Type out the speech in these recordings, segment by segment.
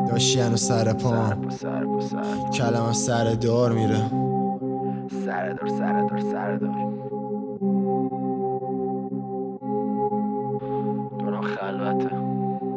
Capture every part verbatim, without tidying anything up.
داشتی هنو سر پام کلمم سر دار میره سر دار سر دار سر دار دورم خلوته.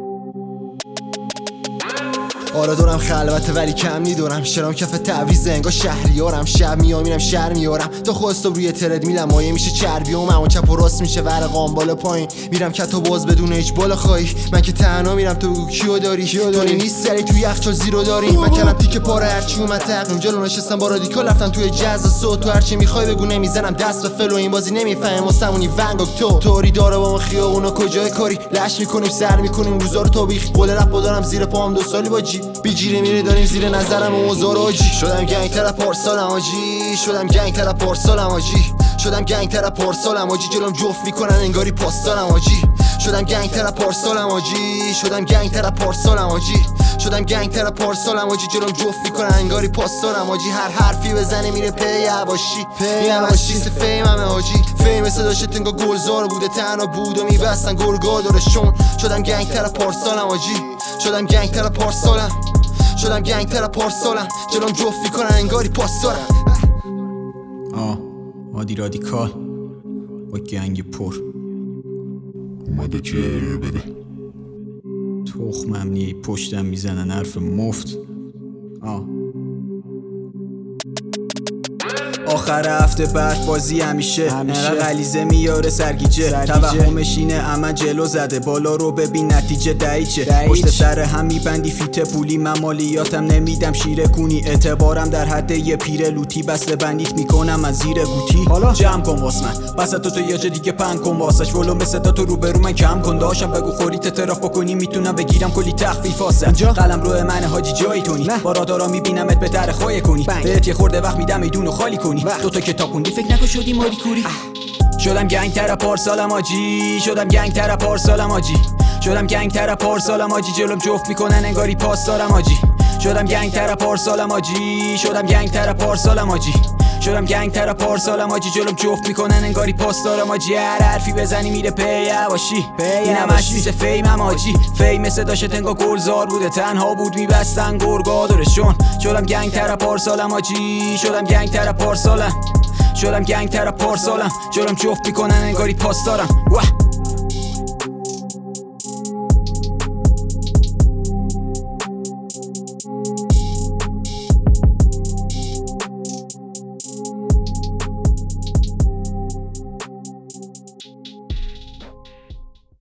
آره دورم خلوته ولی کم نیدورم شرام کف تعویزه انگار شهریارم شب میام میرم شهر میارم تا خواستم روی ترد میلم مایه میشه چربیام اما چپ و راست میشه ورقام بالا پایین میرم کت و باز بدون هیچ بالا خواهی من که تنها میرم تو بگو کیو داری داری نیست سری توی یخچال زیرو داری من کلم تیکه پاره هرچی اومد تقنیم جلو نشستم با رادیکال رفتم توی جاز صوت تو هرچی میخوای بگو نمیزنم دست به فلو این بازی نمیفهم واسمونی ونگوک تو توری داره با من خیابونا کجای کاری لش میکنیم سر میکنیم روزا رو تابیخ قول رپ دارم زیر پام دو سالی با جی بی جیره میره داریم زیر نظرم و موزار آجی شدم گنگ تر پارسالم آجی شدم گنگ تر پارسالم آجی شدم گنگ تر پارسالم آجی جلوم جفت میکنن انگاری پاسدارم آجی شدم گنگ تر پارسالم آجی شدم گنگ تر پارسالم آجی شدم گنگ تر پارسالم آجی جلوم جفت میکنن انگاری پاسدارم آجی هر حرفی بزنه میره پی عواشی پی عواشی سه فیم همه آجی فیم صداش تنگا گلزار بوده تنها بود و میبستن گرگا دارشون شدم گنگ تر پارسالم آجی شدم گنگ تر پارسالم شدم گنگ تر پارسالم جلوم جفت میکنن انگاری پاسدارم آه عادی رادیکال با گنگ پر اومده که بده تخم امنیه پشتم میزنن حرف مفت. آه آخر هفته برف بازی همیشه همیشه غلیزه میاره سرگیجه توهمش اینه اما جلو زده بالا رو ببین نتیجه دهیچه پشت سر هم میبندی فیت پولی من مالیاتم نمیدم شیره کنی اعتبارم در حد یه پیره لوتی بسته بندیت میکنم از زیر گوتی حالا جمع کن واس من بس تو تو یه جا دیگه پن کن واسش ولوم صدا تو رو برو من کم کن داشم بگو خوری تتراف بکنی میتونم بگیرم کلی تخفیف واسه قلم رو من حاجی جایی تونی با رادارا میبینمت به در خواهی کنی بهت یه خورده وقت میدم میدونو خالی کنی دو تا کتاب خوندی فکر نکن شدی ماری کوری شدم گنگ تر پارسالم آجی شدم گنگ تر پارسالم آجی شدم گنگ تر پارسالم آجی جلوم جفت میکنن انگاری پاس دارم آجی شدم گنگ تر پارسالم آجی شدم گنگ تر پارسالم آجی شدم گنگ تر پارسالم آجی جلوم جفت میکنن انگاری پاس دارم آجی هر حرفی بزنی میره پی عواشی اینم اشیس فیمم آجی فیم صداش تنگا گلزار بوده تنها بود میبستن گرگا دارشون شدم گنگ تر پارسالم آجی شدم گنگ تر پارسالم شدم گنگ تر پارسالم جلوم جفت میکنن انگاری پاس دارم